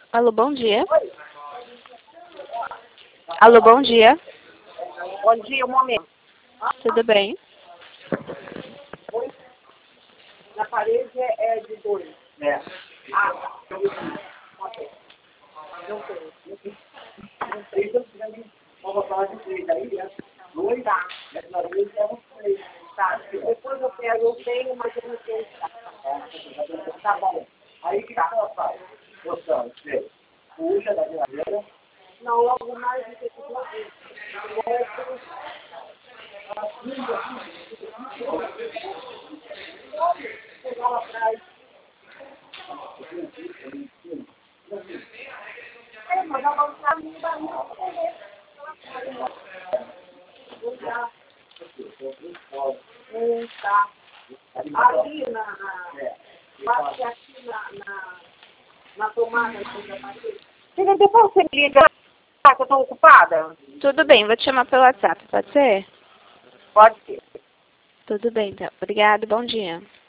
Alô, bom dia. Oi. Alô, bom dia. Bom dia, um momento. Tudo bem? Oi. Na parede é de 2. É. Ah, tá. Ok. Não sei. Não sei. Vamos falar de 3 aí, né? 2. Tá. Essa vez é um 3. Tá. Depois eu pego, eu tenho, mas eu não sei. Tá bom. Aí o que ela faz? Gostando. Puxa da geladeira. Não, logo mais do que tudo. Chegar lá atrás. Mas ela não sabe mudar muito. Tá. Ali bate aqui na tomada da parede. Filha, depois você me liga, que eu estou ocupada? Tudo bem, vou te chamar pelo WhatsApp, pode ser? Pode ser. Tudo bem, então. Obrigada, bom dia.